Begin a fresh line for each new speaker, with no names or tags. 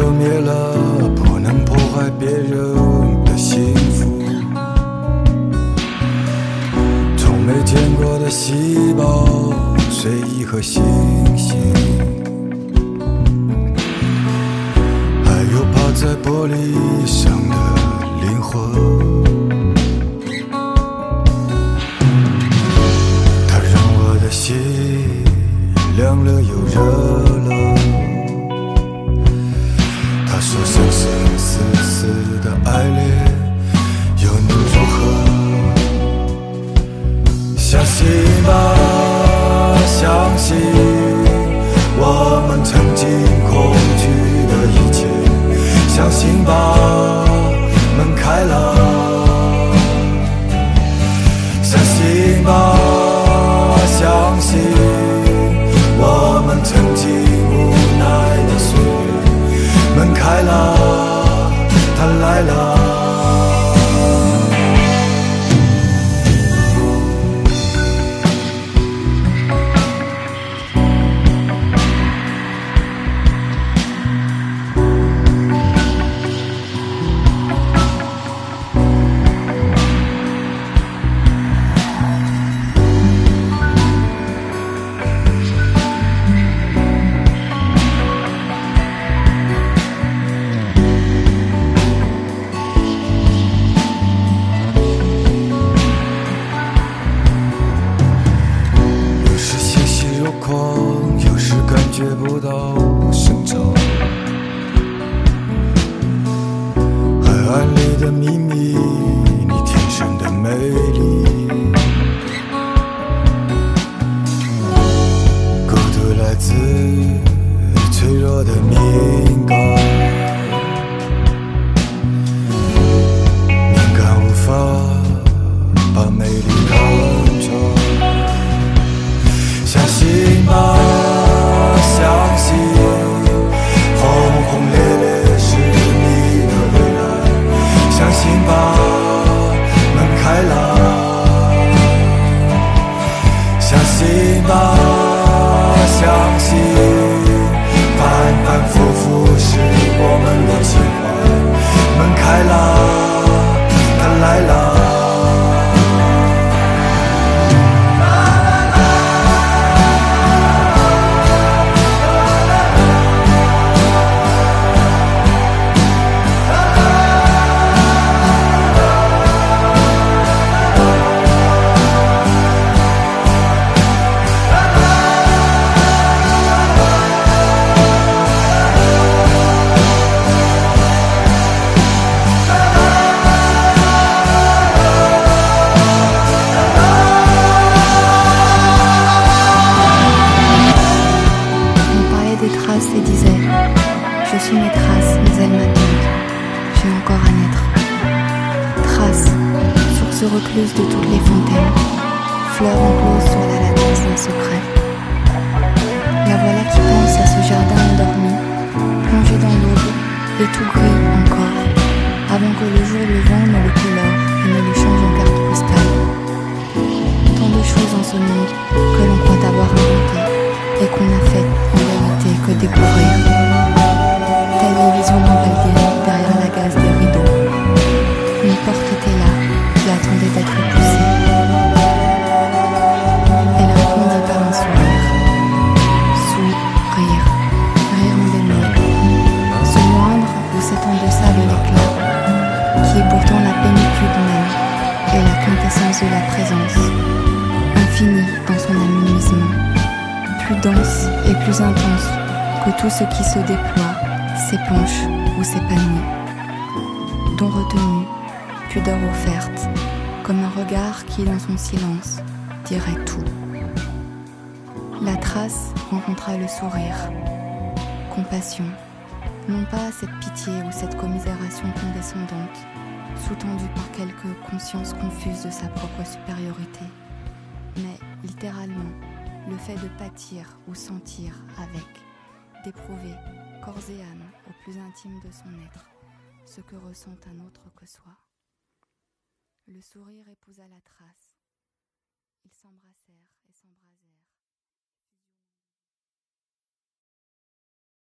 都灭了，不能破坏别人的幸福。从没见过的细胞、睡意和星星，还有趴在玻璃上的灵魂。它让我的心凉了又热了。他说生生死死的爱恋又能如何？相信吧，相信我们曾经恐惧的一切，相信吧，门开了，相信吧，相信我们曾经无奈的岁月，门开了，他来了。有时感觉不到生长，海岸里的秘密，你天生的美丽，孤独来自脆弱的敏感，敏感无法把美丽看穿。相信吧，相信轰轰烈烈是你的未来，相信吧，门开了，相信吧，相信反反复复是我们的情怀，门开了，它来了。
Et disait, je suis mes traces, mais elles m'attendent, j'ai encore à naître. Traces, source recluse de toutes les fontaines, fleurs encloses sur la latence d'un secret. La voilà qui pense à ce jardin endormi, plongé dans l'aube, et tout gris encore, avant que le jour levant ne le colore et ne le change en carte postale. Tant de choses en ce monde que l'on croit avoir inventées et qu'on a fait en vérité que découvrir. Telle les visions d'Ambaldienne derrière la gaze des rideaux. Une porte était là, qui attendait d'être poussée. Elle répondit par un sourire. Sourire, rire en bémol. Ce moindre où cet en deçà de l'éclat, qui est pourtant la plénitude même, et la quintessence de la présence, infinie dans son amenuisement. Plus dense et plus intense que tout ce qui se déploie, s'épanche ou s'épanouit. Don retenu, pudeur offerte, comme un regard qui dans son silence dirait tout. La trace rencontra le sourire, compassion, non pas cette pitié ou cette commisération condescendante, sous-tendue par quelque conscience confuse de sa propre supériorité, mais littéralement le fait de pâtir ou sentir avec, d'éprouver corps et âme au plus intime de son être ce que ressent un autre que soi. Le sourire épousa la trace. Ils s'embrassèrent et s'embrasèrent.